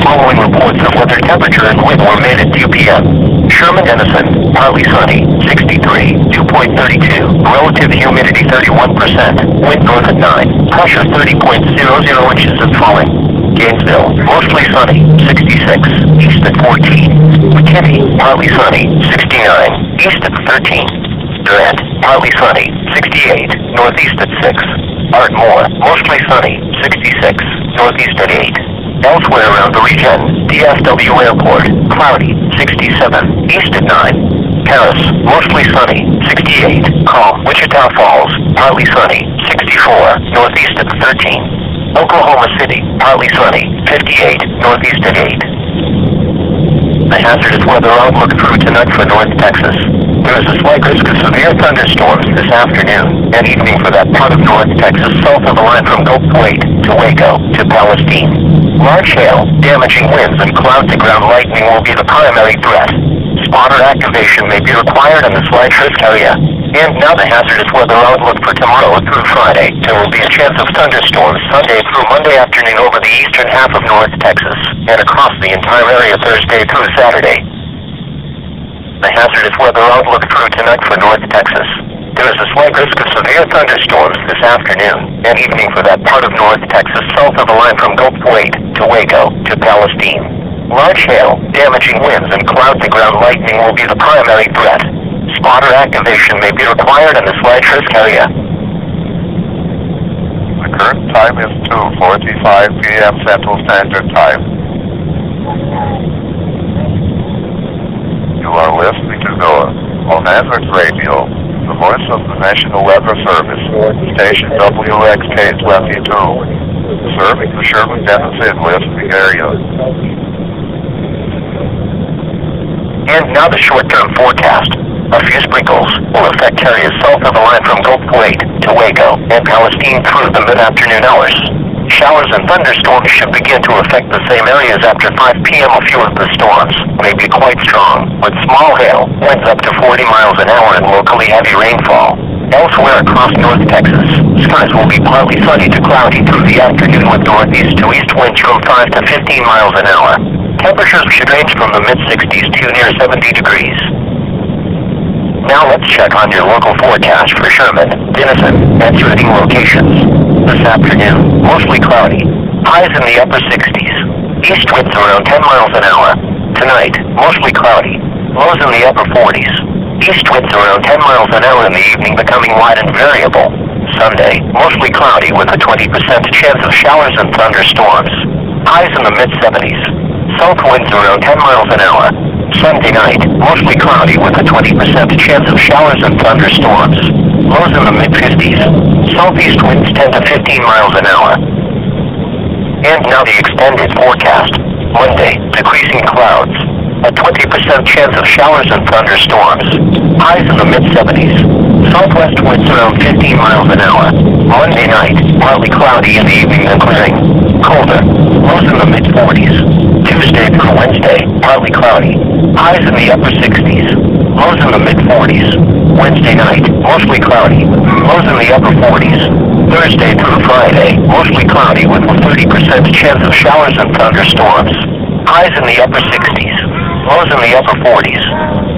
following reports of weather temperature and wind were made at 2 p.m. Sherman Denison, partly sunny, 63, dew point 32, relative humidity 31%, wind north at 9, pressure 30.00 inches and falling. Gainesville, mostly sunny, 66, east at 14. McKinney, partly sunny, 69, east at 13. Durant, partly sunny, 68, northeast at 6. Ardmore, mostly sunny, 66, northeast at 8. Elsewhere around the region, DFW Airport, cloudy, 67, east at 9. Paris, mostly sunny, 68, calm. Wichita Falls, partly sunny, 64, northeast at 13. Oklahoma City, partly sunny, 58, northeast at 8. The hazardous weather outlook through tonight for North Texas. There is a slight risk of severe thunderstorms this afternoon and evening for that part of North Texas south of the line from Gulf Wade to Waco to Palestine. Large hail, damaging winds, and cloud-to-ground lightning will be the primary threat. Spotter activation may be required in the slight risk area. And now the hazardous weather outlook for tomorrow through Friday. There will be a chance of thunderstorms Sunday through Monday afternoon over the eastern half of North Texas and across the entire area Thursday through Saturday. The hazardous weather outlook through tonight for North Texas. There is a slight risk of severe thunderstorms this afternoon and evening for that part of North Texas south of the line from Gulf Wade to Waco to Palestine. Large hail, damaging winds, and cloud-to-ground lightning will be the primary threat. Spotter activation may be required in the slight risk area. The current time is 2:45 p.m. Central Standard Time. You are listening to NOAA on Hazard Radio, the voice of the National Weather Service, station WXK-22, serving the Sherman Denison listening area. And now the short-term forecast. A few sprinkles will affect areas south of the line from Gulf Wade to Waco and Palestine through the mid-afternoon hours. Showers and thunderstorms should begin to affect the same areas after 5 p.m. A few of the storms may be quite strong, with small hail, winds up to 40 miles an hour, and locally heavy rainfall. Elsewhere across North Texas, skies will be partly sunny to cloudy through the afternoon with northeast to east winds from 5 to 15 miles an hour. Temperatures should range from the mid-60s to near 70 degrees. Now let's check on your local forecast for Sherman, Denison, and surrounding locations. This afternoon, mostly cloudy. Highs in the upper 60s. East winds around 10 miles an hour. Tonight, mostly cloudy. Lows in the upper 40s. East winds around 10 miles an hour in the evening, becoming wide and variable. Sunday, mostly cloudy with a 20% chance of showers and thunderstorms. Highs in the mid-70s. South winds around 10 miles an hour. Sunday night, mostly cloudy with a 20% chance of showers and thunderstorms. Lows in the mid-50s. Southeast winds 10 to 15 miles an hour. And now the extended forecast. Monday, decreasing clouds. A 20% chance of showers and thunderstorms. Highs in the mid-70s. Southwest winds around 15 miles an hour. Monday night, partly cloudy in the evening then clearing. Colder. Lows in the mid-40s. Tuesday through Wednesday, partly cloudy. Highs in the upper 60s. Lows in the mid-40s. Wednesday night, mostly cloudy. Lows in the upper 40s. Thursday through Friday, mostly cloudy with a 30% chance of showers and thunderstorms. Highs in the upper 60s. Lows in the upper 40s.